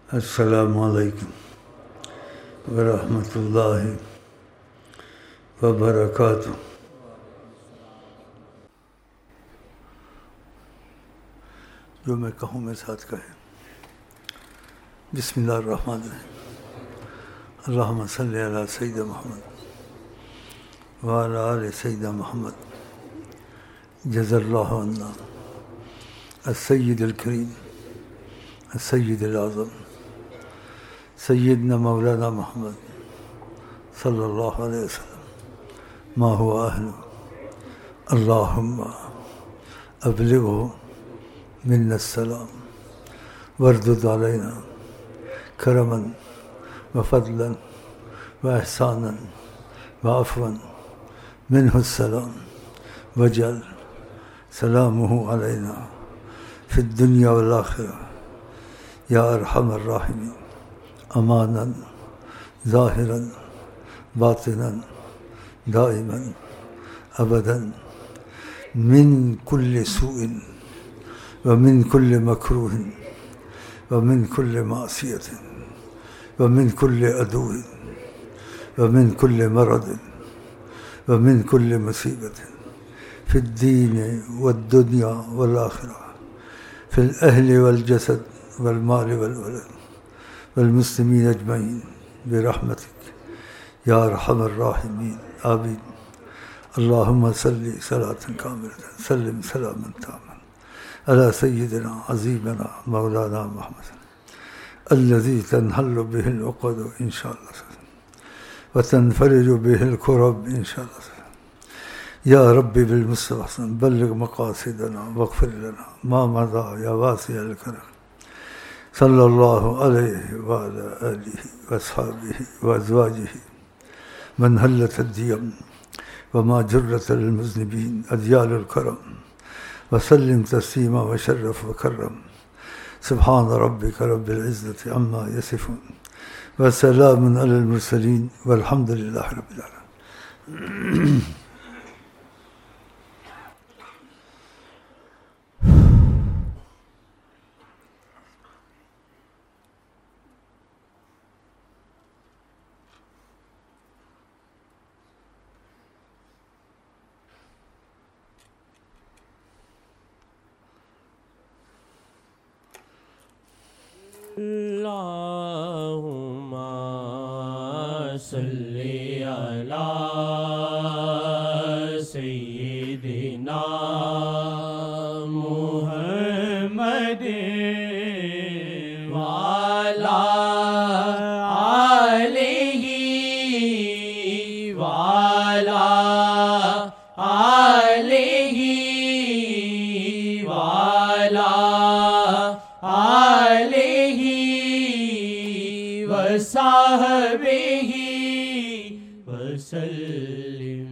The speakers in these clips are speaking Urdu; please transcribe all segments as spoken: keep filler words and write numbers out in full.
السلام علیکم ورحمۃ اللہ وبرکاتہ۔ جو میں کہوں میں ساتھ کہیں۔ بسم اللہ الرحمن الرحیم۔ اللہم صلی علی سیدنا محمد وعلی آل سیدنا محمد۔ جزا اللہ عنا السید الکریم السید الاعظم سیدنا مولانا محمد صلی اللہ علیہ وسلم ما هو اہل۔ اللہم ابلغہ منا السلام واردد علینا کرما وفضلا واحسانا وعفوا منہ السلام وجعل سلامہ علینا فی الدنیا والآخرہ یا ارحم الراحمین امانا ظاہرا باطنا دائما ابدا من کل سوء ومن کل مکروہ ومن کل معصیت ومن کل عدو ومن کل مرض ومن کل مصیبت فی الدین والدنیا والآخرہ فی الاہل والجسد والمال والولد والمسلمین اجمعین برحمتک یا ارحم الراحمین آمین۔ اللہم صلی صلاۃ کاملۃ سلم سلاما تاما علی سیدنا عظیمنا مولانا محمد الذی تنحل به العقد ان شاء اللہ وتنفرج به الكرب ان شاء اللہ۔ یا رب بالمصطفى بلغ مقاصدنا واغفر لنا ما مضى یا واسع الکرم صلی اللہ علیہ وعلی آلہ واصحابہ وازواجہ من حلت الدیم وما جرت المذنبین ادیال الکرم وسلم تسلیما وشرف وکرم سبحان ربک رب العزة عما یصفون وسلام علی المرسلین والحمد للہ رب العالمین۔ اللہم صلی علی سیدنا محمد وعلی آلہ وعلی آلہ وعلی وصحبہ وسلم۔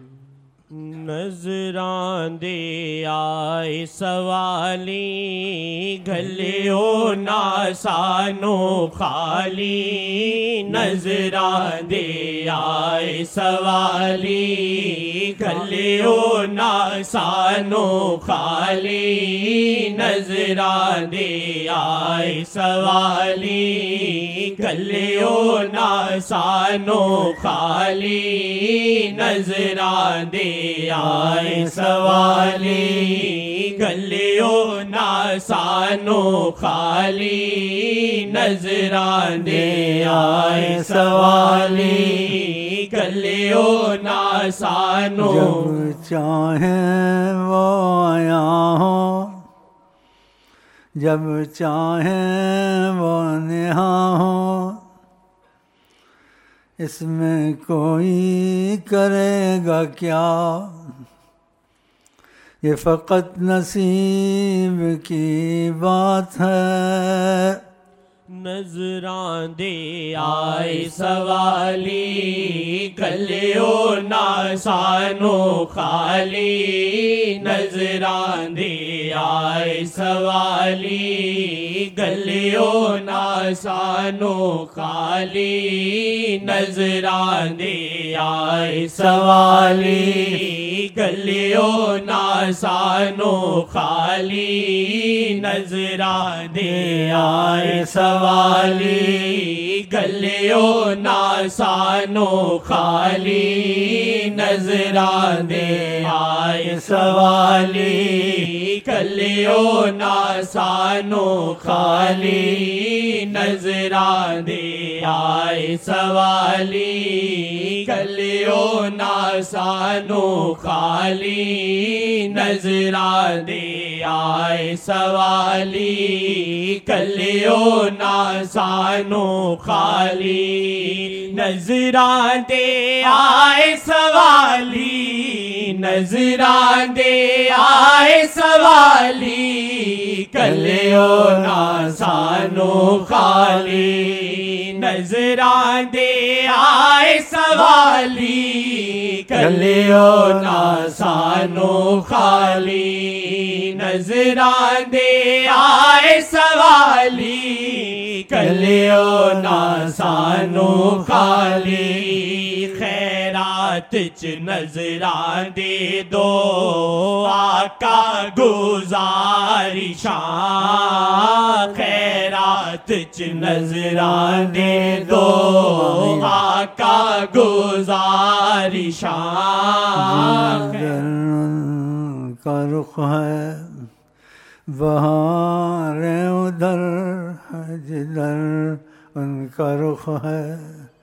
نظران دے آئے سوالی گھلیو ناسانو خالی، نظران دے آئے سوالی گھلیو ناسانو خالی، نظران دے آئے سوالی گھلیو ناسانو خالی، نظران دے آئے سوالی گلیو ناسانو خالی، نظران دے آئے سوالی گلیو ناسانو۔ جب چاہیں وہ آیا ہو، جب چاہیں وہ نہاں ہو، اس میں کوئی کرے گا کیا، یہ فقط نصیب کی بات ہے۔ نظران دے آئے سوالی گلیو ناسانو خالی، نظران دے آئے سوالی گلیو ناسانو خالی، نظران دے آئے سوالی گلیو ناسانو خالی، نظران دے آئے سوالی سوالی گلیوں ناسانو خالی نظران دے آئے سوالی گلیوں ناسانو خالی نظران دے آئے سوالی گلیوں ناسانو خالی نظران دے آئے سوالی گلیوں ناسانو خالی نظران دے آئے سوالی نظران دے آئے سوالی گلیوں ناسانو خالی نظران دے آئے سوالی گلیوں ناسانو خالی نظران دے آئے سوالی گلیوں ناسانو خالی خیرات چ نظران دے دو آقا گزارشاں خیرات چ نظران دے دو آقا گزارشاں کا رخ ہے بہار ادھر ہے جدھر ان کا رخ ہے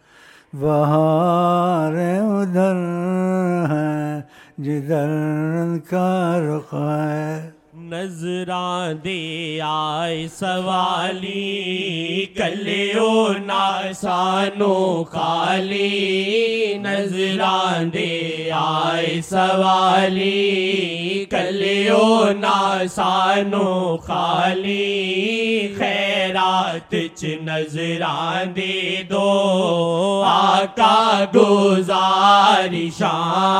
بہار ادھر ہے جدھر ان کا رخ ہے نظران دے آئے سوالی گلیوں ناسانو خالی نظران دے آئے سوالی گلیوں ناسانو خالی خیرات چ نظران دے دو آقا گزارشاں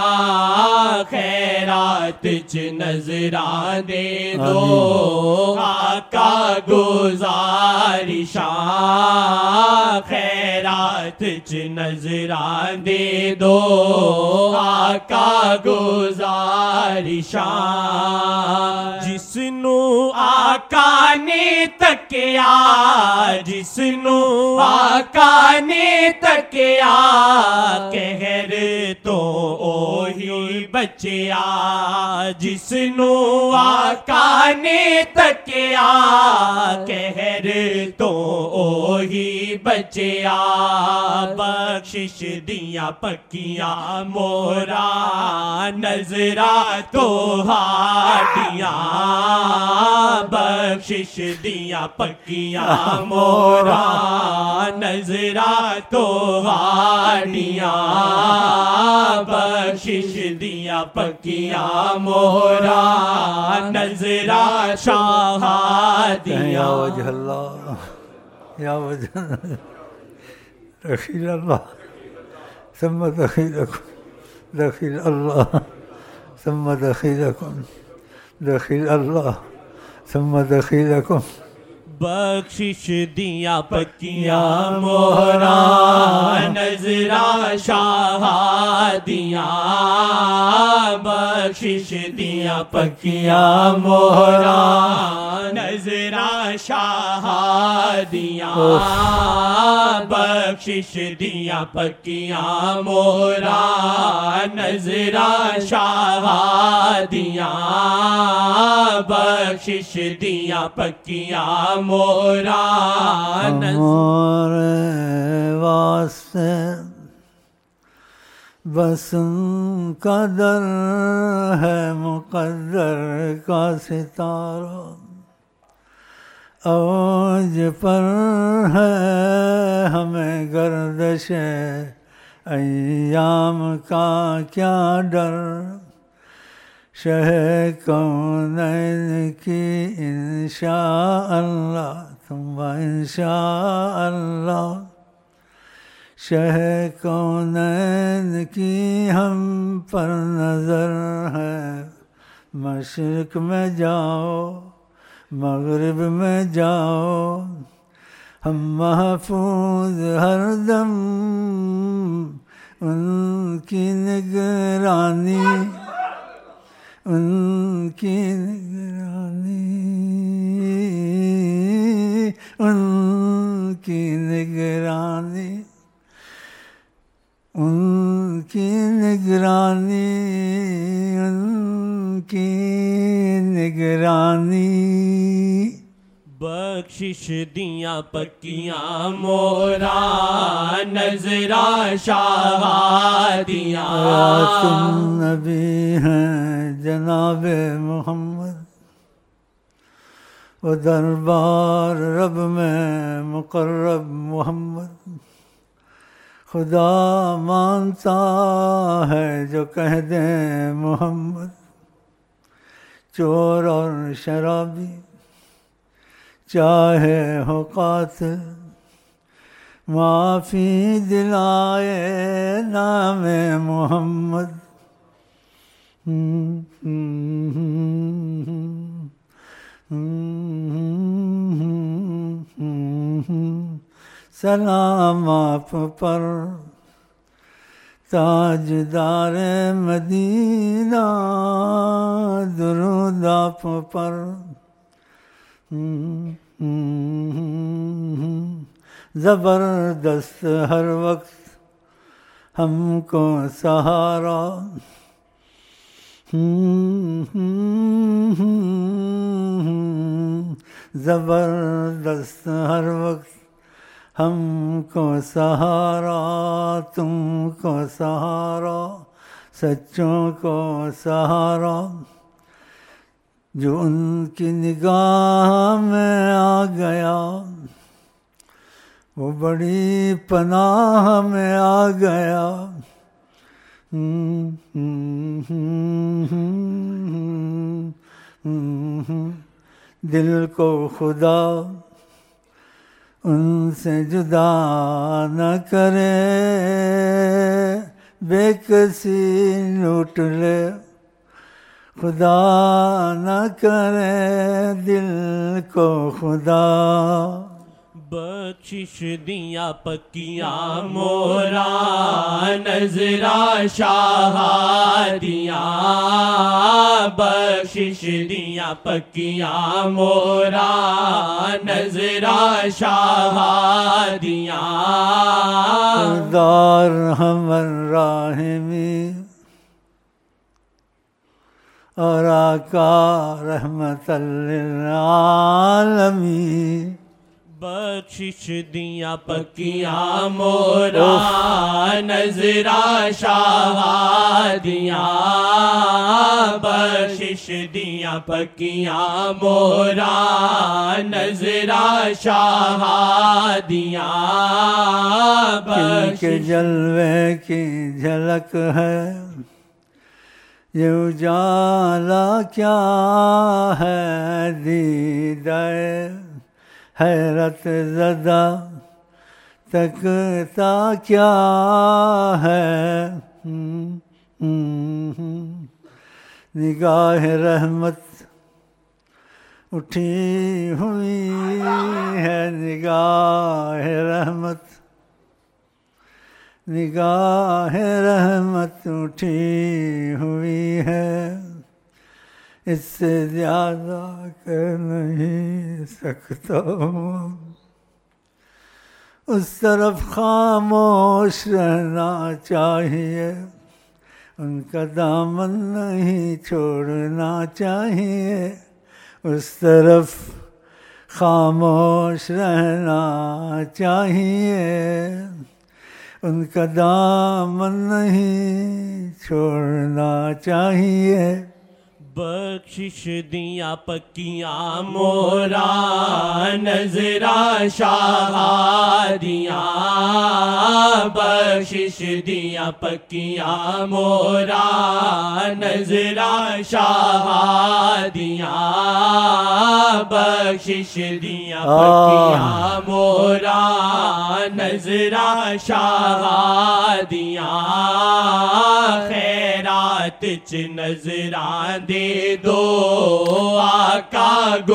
خیرات چ نظران دے دو آقا گزارشاں خیرات چ نظران دے دو آقا گزارشاں جس نو آقا نے تکیا جس نو آقا نے تکیا قہر تو اوہی بچیا جس نو آقا نے تکیا قہر تو اوہی بچیا بخشش دیاں پکیاں مورا نظرا تو ہاڈیاں بخشش دیاں پکیاں مورا نظرا تو ہاڈیاں بخشش دیاں پکیاں مورا نظرا شاہدیاں یا وجہ اللہ یا وجہ دخیل اللہ ثم دخیلکم دخیل اللہ ثم دخیلکم دخیل اللہ ثم دخیلکم بخشش دیاں پکیاں مہرا نظرا شاہدیاں بخشش دیاں پکیاں مہرا نظرا شاہدیاں بخشش دیاں پکیاں مہرا نظرا شاہدیاں بخشش دیاں پکیاں مورا ہمارے واسطے بس ان کا در ہے مقدر کا ستارہ اوج پر ہے ہمیں گردش ایام کا کیا ڈر شہ کونین کی انشاء اللہ ثم انشاء اللہ شہ کونین کی ہم پر نظر ہے مشرق میں جاؤ مغرب میں جاؤ ہم محفوظ ہر دم ان کی نگرانی ان کی نگرانی ان کی نگرانی ان کی نگرانی ان کی نگرانی بخشش دیاں پکیاں مورا نظرا شاہ دیاں تم نبی ہیں جناب محمد و دربار رب میں مقرب محمد خدا مانتا ہے جو کہہ دیں محمد چور اور شرابی چاہے ہو قاتل معافی دلائے نام محمد سلام آپ پر تاجدار مدینہ درود آپ پر زبردست ہر وقت ہم کو سہارا زبردست ہر وقت ہم کو سہارا تم کو سہارا سچوں کو سہارا جو ان کی نگاہ میں آ گیا وہ بڑی پناہ میں آ گیا دل کو خدا ان سے جدا نہ کرے بے کسی لوٹ لے خدا نہ کرے دل کو خدا بخشش دیاں پکیاں مورا نظرا شاہ دیاں بخشش دیاں پکیاں مورا نظرا شاہ دیاں دار ہمر راہمی اور آقا رحمت للعالمین بخشش دیاں پکیاں مورا نظرا شاہ دیاں بخشش دیاں پکیاں مورا نظرا شاہ دیاں ان کے جلوے کی جھلک ہے یہ اجالا کیا ہے دیدہ حیرت زدہ تکتا کیا ہے نگاہ رحمت اٹھی ہوئی ہے نگاہ رحمت نگاہ رحمت اٹھی ہوئی ہے اس سے زیادہ کر نہیں سکتا ہوں اس طرف خاموش رہنا چاہیے ان کا دامن نہیں چھوڑنا چاہیے اس طرف خاموش رہنا چاہیے ان کا دامن نہیں چھوڑنا چاہیے بخشش دیاں پکیاں مورا نظرا شاہ دیاں بخشش دیاں پکیاں مورا نظرا شاہ دیاں بخشش دیاں پکیاں مورا نظرا شاہ دیاں خیرات چ نظراں دے دو آقا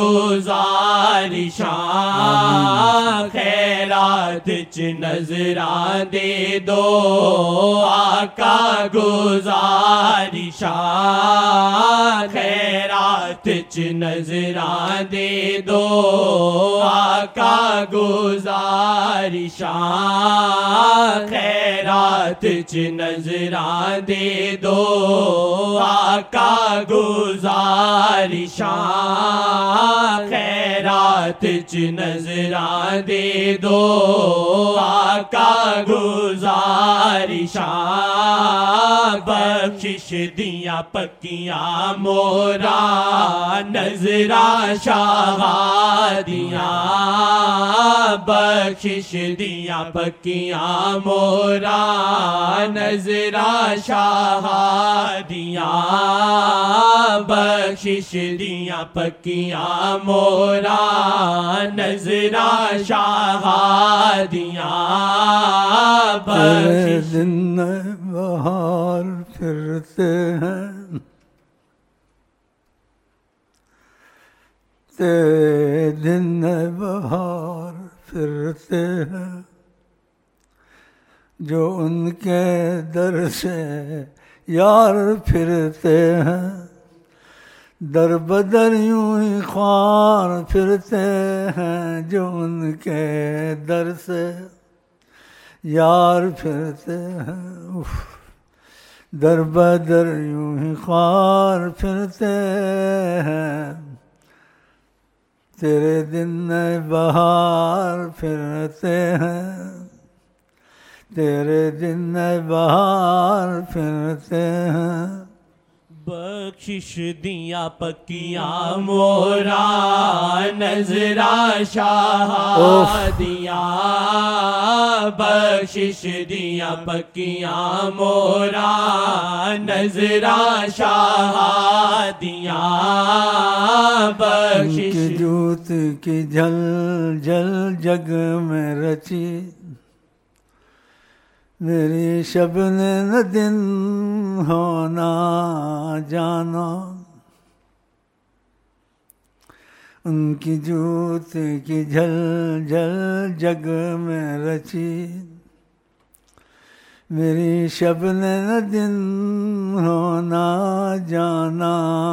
گزارشاں خیرات چ نظراں دے دو آقا گزارشاں خیرات چ نظراں دے دو آقا گزارشاں گزارشاں خیرات چ نظراں دے دو آقا گزارشاں خیرات چ نظراں دے دو آقا گزارشاں بخشش دیاں پکیاں مورا نظراں شاہ دیاں بخشش دیاں پکیاں مورا نظراں شاہ دیاں بخشش دیاں پکیاں مورا نظراں شاہ دیاں تیرے دن بہار پھرتے ہیں تیرے دن بہار پھرتے ہیں جو ان کے در سے یار پھرتے ہیں در بدر یوں ہی خوار پھرتے ہیں جو ان کے در سے یار پھرتے ہیں اف در بدر یوں ہی خوار پھرتے ہیں تیرے دن بہار پھرتے ہیں تیرے دن بہار پھرتے ہیں بخشش دیاں پکیاں مورا نظراں شاہ دیاں بخشش دیاں پکیاں مورا نظراں شاہ دیاں بخشش کی جوت کی جل جل جگ میں رچی میری شب نے نہ دن ہونا جانا ان کی جوت کی جھل جھل جگ میں رچی میری شب نے نہ دن ہونا جانا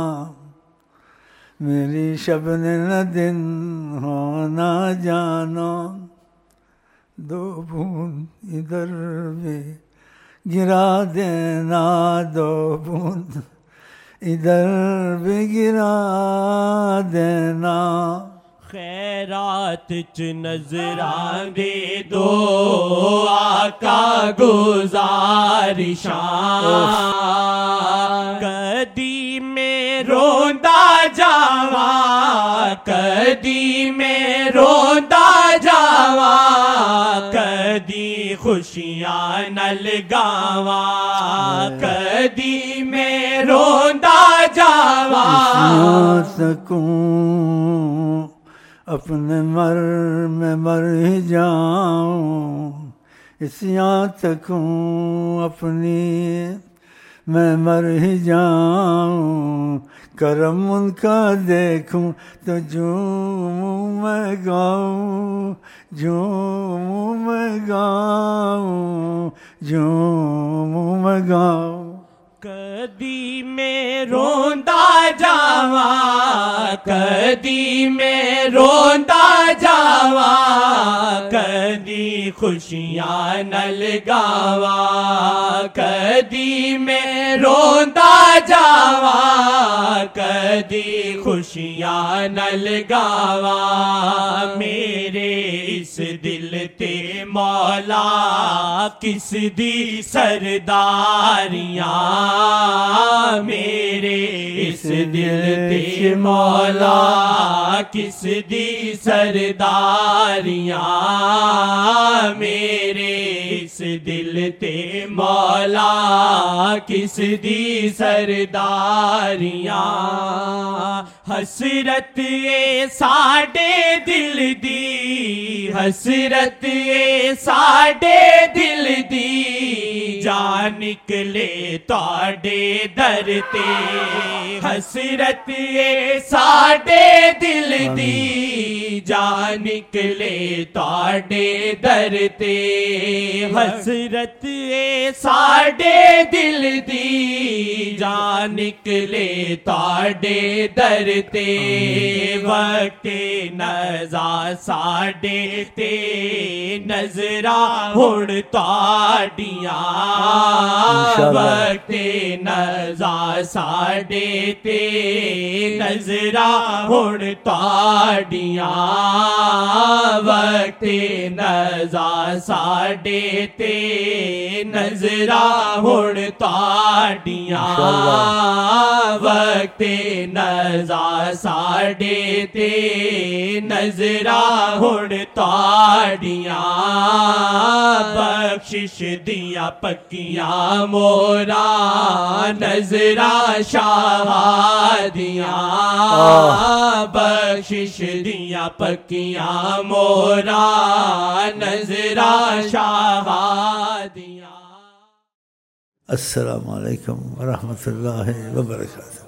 میری شب نے نہ دن ہونا جانا دو بوند ادھر بھی گرا دینا دو بوند ادھر بھی گرا دینا خیرات چ نظراں دے دو آقا گزارشاں کدی میں روندا جاواں کدی میں روندا جاواں کدی خوشیاں نل گاواں کدی میں روندا جاواں سکوں اپنے مر میں مر ہی جاؤں اس یہاں تکوں اپنی میں مر ہی جاؤں کرم ان کا دیکھوں تو جوں میں گاؤں جوں میں گاؤں جوں میں گاؤں کدی میں روندا جاواں کدی میں روندا جاواں کدی خوشیاں نل گاواں کدی میں روندا جاواں کدی خوشیاں نل گاواں میرے اس دل تے مولا کس دی سرداریاں میرے اس دل تے مولا کس دی سرداریاں میرے اس دل تے مولا کس دی سرداریاں حسرت اے ساڈے دل دی حسرت اے ساڈے دل دی جان نکلے تواڈے در تے حسرت اے ساڈے دل دی جان نکلے تواڈے در تے حسرت اے ساڈے دل دی جان نکلے تواڈے در تے وقت نزا ساڈے تے نظراں ہن تواڈیاں وقت نزا ساڈے تے نظراں ہن تواڈیاں وقت نزا ساڈے تے نظراں ہن تواڈیاں وقت نزا ساڈے تے نظراں ہن تواڈیاں بخشش دیاں پکیاں مورا نظراں شاہ دیاں بخشش دیاں پکیاں مورا نظراں شاہ دیاں۔ السلام علیکم ورحمۃ اللہ وبرکاتہ۔